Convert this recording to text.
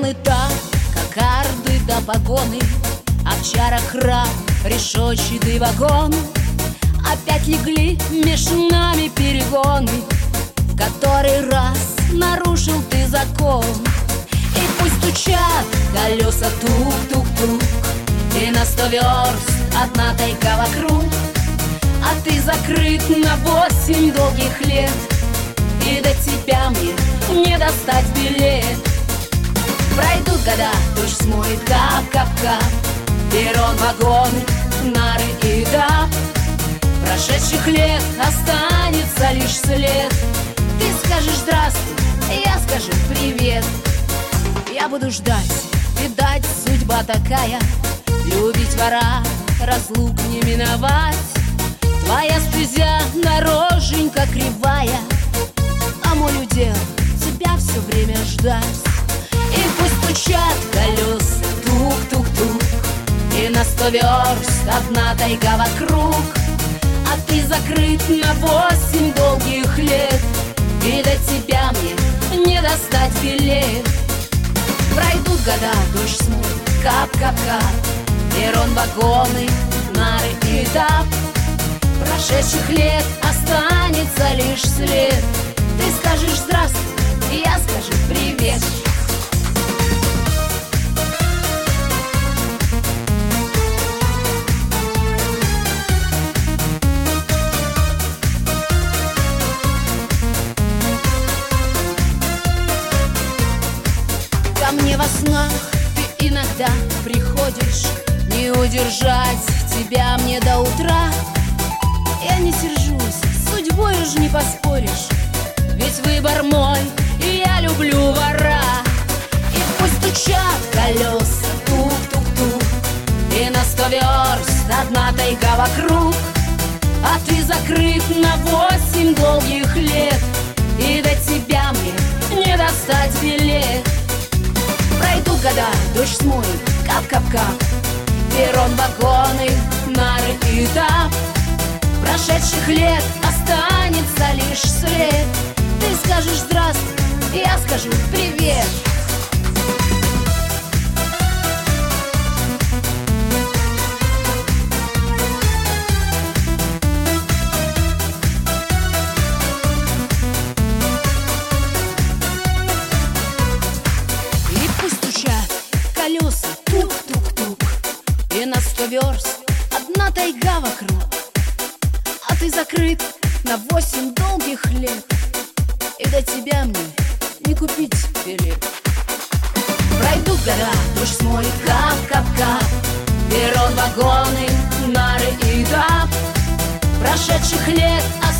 Вагоны так, кокарды да погоны, овчара краб, решетчатый вагон. Опять легли меж нами перегоны, в который раз нарушил ты закон. И пусть стучат колеса тук-тук-тук, и на 100 верст одна тайга вокруг, а ты закрыт на 8 долгих лет, и до тебя мне не достать билет. Пройдут года, дождь смоет кап-кап-кап, перрон, вагоны, нары и этап. Прошедших лет останется лишь след. Ты скажешь здравствуй, я скажу привет. Я буду ждать, видать, судьба такая, любить вора, разлук не миновать. Твоя стезя дороженька кривая, а мой удел тебя все время ждать. И пусть стучат колеса тук-тук-тук, и на 100 верст одна тайга вокруг, а ты закрыт на 8 долгих лет, и до тебя мне не достать билет. Пройдут года, дождь смоет кап-кап-кап, перрон, вагоны, нары и этап. Прошедших лет останется лишь след. Ты скажешь здравствуй, и я скажу привет. Ко мне во снах ты иногда приходишь, не удержать тебя мне до утра. Я не сержусь, с судьбой уж не поспоришь, ведь выбор мой, и я люблю вора. И пусть стучат колеса тук-тук-тук, и на 100 верст одна тайга вокруг, а ты закрыт на 8 долгих лет, и до тебя мне не достать билет. Пройдут года, дождь смоет кап-кап-кап, перрон, вагоны, нары и этап. Прошедших лет останется лишь след. Ты скажешь здравствуй, я скажу привет. И пусть стучат колеса тук-тук-тук, и на 100 верст одна тайга вокруг, а ты закрыт на 8 долгих лет, и до тебя мне не купить билет. Пройдут года, дождь смоет кап-кап-кап, перрон, вагоны, нары и этап. Прошедших лет